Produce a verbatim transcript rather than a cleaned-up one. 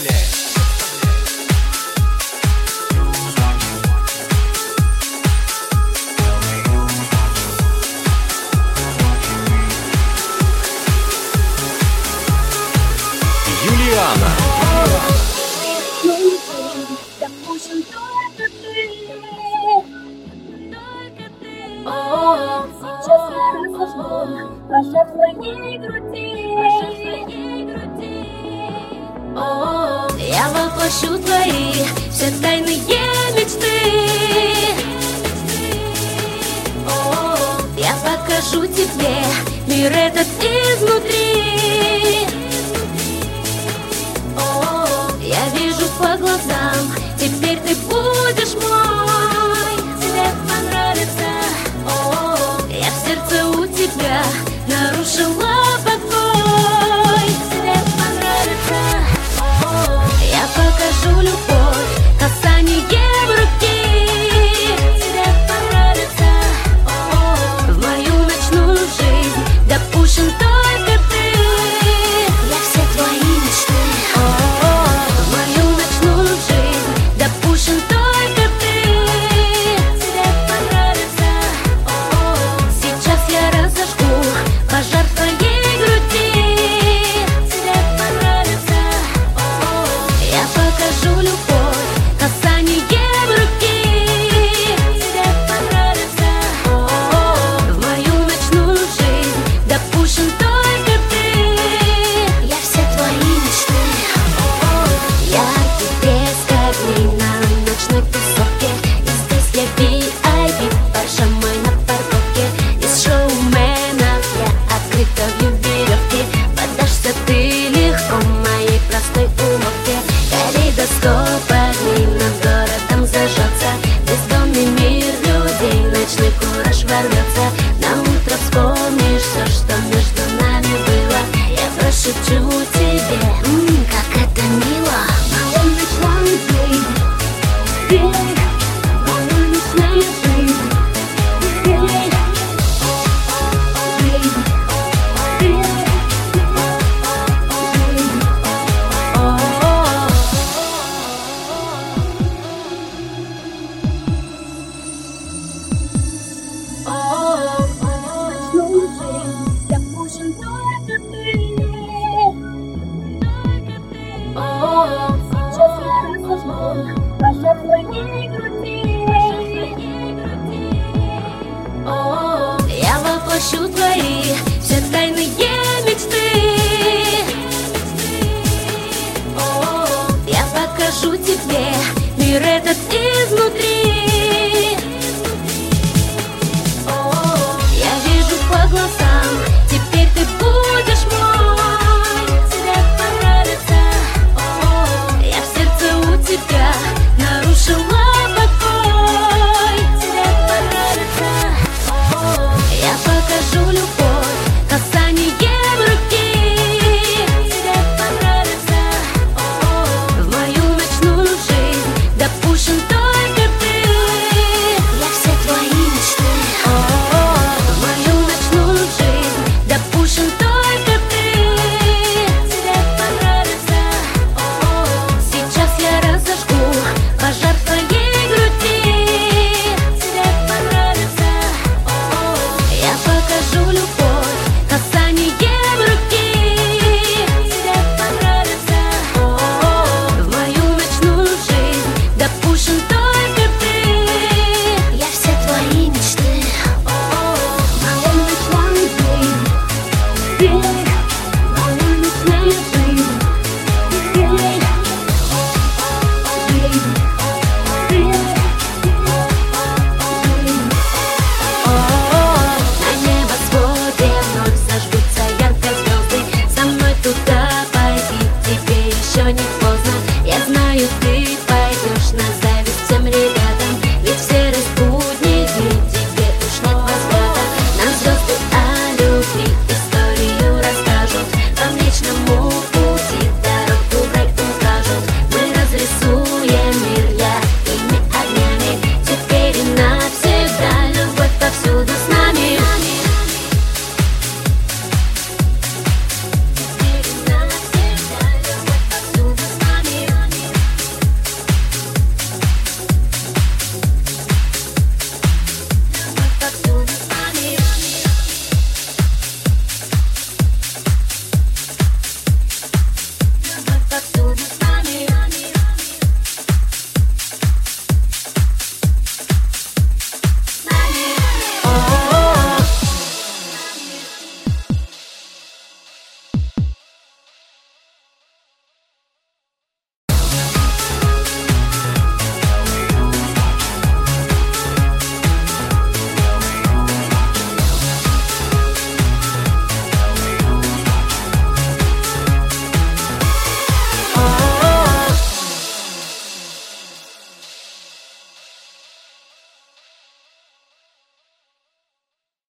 Юлиана. Сейчас я расскажу, пожар в твоей груди. Я воплощу твои все тайные мечты. Я покажу тебе мир этот изнутри. Я вижу по глазам, теперь ты будешь мой. Тебе понравится. Я в сердце у тебя нарушила покой. Тебе понравится. Я покажу любовь касанием руки. Тебе понравится. В мою ночную жизнь допущен только ты. Я все твои мечты. В мою ночную жизнь допущен только ты. Тебе понравится. Сейчас я разожгу пожар в твоей груди. Тебе понравится. Я покажу любовь касанием руки. Тебе понравится. В мою ночную жизнь допущен только ты. Я все твои мечты. Яркий блеск огней на ночной тусовке. И здесь я ви ай пи, Паша мой на парковке. Из шоуменов я открыта в веревке. Поддашься ты легко моей простой уловке. Калейдоскоп огней над городом зажжется. Бездомный мир людей, ночной кураж ворвется. На утро вспомнишь все, что между нами было. Я прошепчу тебе, м-м, как это мило. Моя ночная жизнь, эй, моя ночная жизнь, эй, жизнь, эй, жизнь, о-о-о. Ночную жизнь допущен только ты. Сейчас я расскажу пожар в твоей груди. Я воплощу твои все тайные мечты. Я покажу тебе мир этот изнутри. Я вижу по глазам, теперь ты будешь мой. Тебе понравится. Я в сердце у тебя нарушила покой. Тебе понравится. Я покажу любовь касанием руки. Тебе понравится. В мою ночную жизнь допущен только ты. Я все твои мечты. В мою ночную жизнь допущен только ты. Тебе понравится. Сейчас я разожгу пожар в твоей груди. Тебе понравится. Я покажу любовь касанием руки. Тебе понравится. В мою ночную жизнь допущен только ты. Я все твои мечты. Моя ночная жизнь, эй, моя ночная жизнь, эй, жизнь, эй, жизнь. На небосводе вновь зажгутся ярко звезды. Со мной туда пойти тебе еще не поздно. Я знаю, ты пойдешь назад.